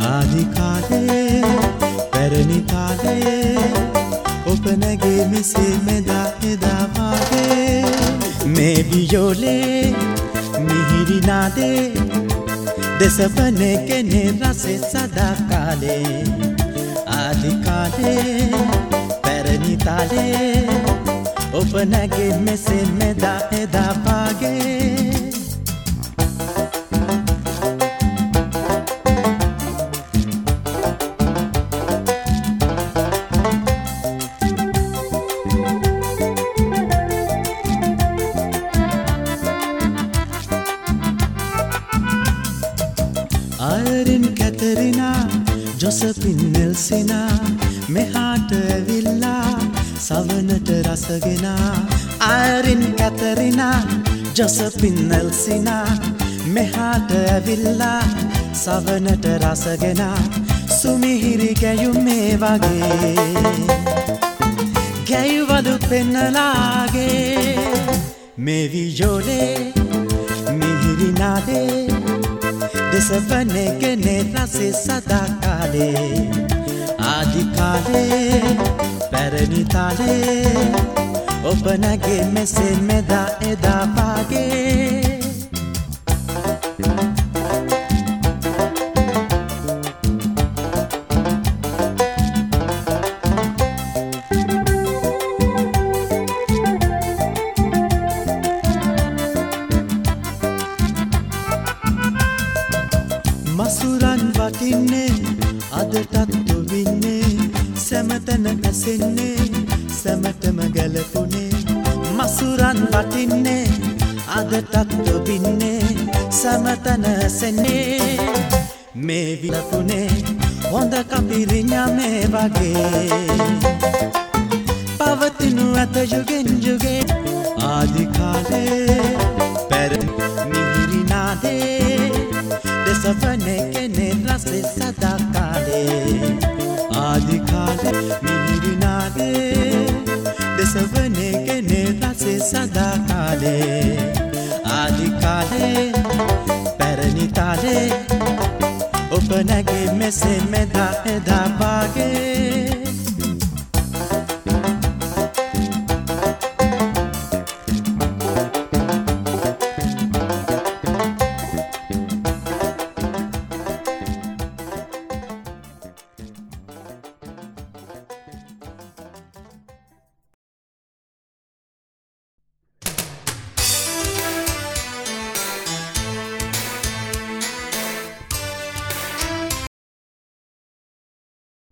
ආදි කාලේ පැරණි කාලේ ඔබ නැගේ මෙසේ මෙදා එදා වාගේ මේ වියෝලේ මිහිරි නාදේ දෙසපනේ කෙනේ රසේ සදා කාලේ ආදි කාලේ පැරණි තාලේ ඔබ නැගේ මෙසේ මෙදා එදා වාගේ Irene Katerina, Josephine Nelsina, මෙහාට ඇවිල්ලා සවනට රසගෙන Irene Katerina, Josephine Nelsina, මෙහාට ඇවිල්ලා සවනට රසගෙන සුමිහිරි ගැයුමේ වගේ ගැයුවලු පෙන්නලාගේ මේ වියෝලේ මිහිරි නාදේ දෙසපනේ කෙනේ රසේ සදා කාලේ ආදි කාලේ පැරණි තාලේ ඔබ නැගේ මෙසේ මෙදා එදා වාගේ මසුරන් වටින්නේ අදටත් තුවින්නේ සැමතන ඇසෙන්නේ සැමටම ගැලපුනේ මසුරන් වටින්නේ අදටත් තුවින්නේ සැමතන ඇසෙන්නේ මේ විලපුනේ හොඳ කපිරිඥාමේ වගේ පවතිනු ඇත යුගෙන් යුගේ ආදි කාලේ පැරණි මිහිරි නාදේ දෙසපනේ කෙනේ රසේ සදා කාලේ ආදි කාලේ මිහිරි නාදේ දෙසපනේ කෙනේ රසේ සදා කාලේ ආදි කාලේ පැරණි තාලේ ඔබ නැගේ මෙසේ මෙදා එදා වාගේ